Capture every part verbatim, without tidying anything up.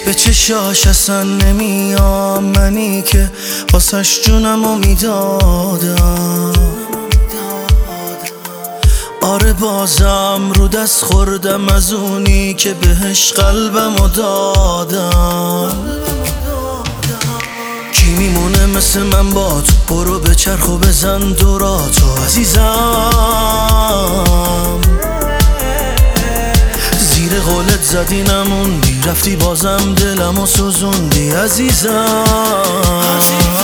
به چشاش اصلا نمیام، منی که واسش جونمو میدادم. آره بازم رو دست خوردم از اونی که بهش قلبمو دادم. کی میمونه مثل من با تو؟ برو به چرخ و بزن دوراتو عزیزم. زیر قولت زدی نموندی، رفتی بازم دلمو سوزوندی عزیزم.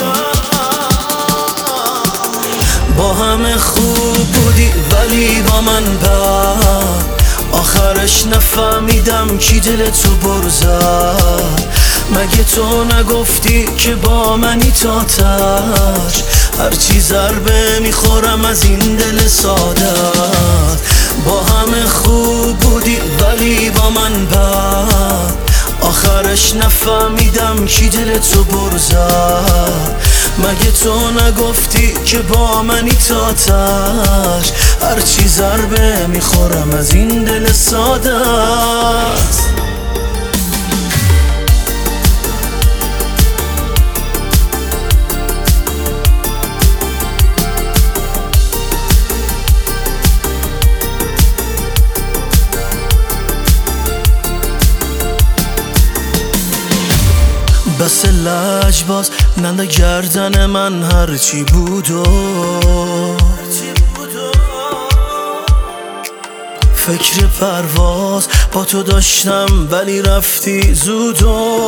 با همه خوب بودی ولی با من بد، آخرش نفهمیدم کی دلتو بر زد. مگه تو نگفتی که با منی تا تاش؟ هرچی ضربه میخورم از این دل سادت. با همه خوب بودی ولی با من بد، آخرش نفهمیدم کی دلتو بر زد. مگه تو نگفتی که با منی تا تاش؟ هرچی ضربه میخورم از این دل سادت. بس لجباز ننده گردن من هرچی بودو، فکر پرواز با تو داشتم ولی رفتی زودو.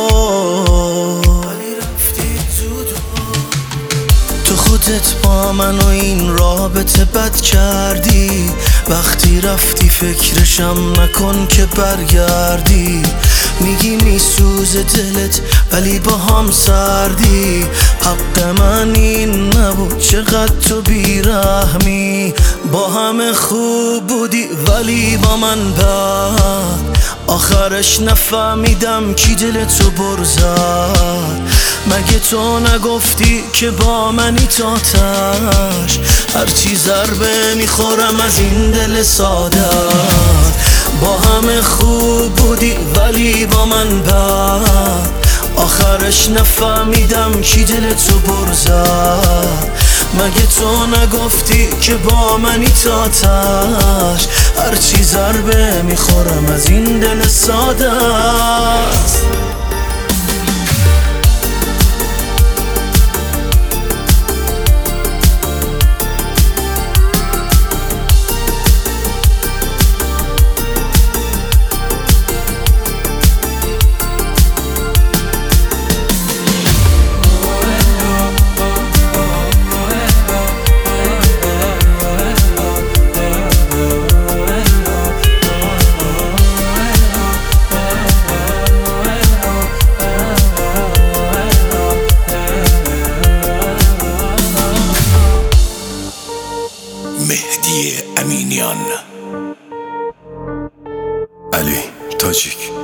تو خودت با من و این رابطه بد کردی، وقتی رفتی فکرشم نکن که برگردی. میگی میسوزه دلت ولی با هم سردی، حق من این نبود چقدر تو بیرحمی. با همه خوب بودی ولی با من بد، آخرش نفهمیدم کی دلتو بر زد. مگه تو نگفتی که با منی تا تاش؟ هرچی ضربه میخورم از این دل سادت. با همه خوب بودی ولی با من بد، آخرش نفهمیدم کی دلتو بر زد. مگه تو نگفتی که با منی تا تاش؟ هرچی ضربه میخورم از این دل سادت. مهدی امینیان، علی تاجیک.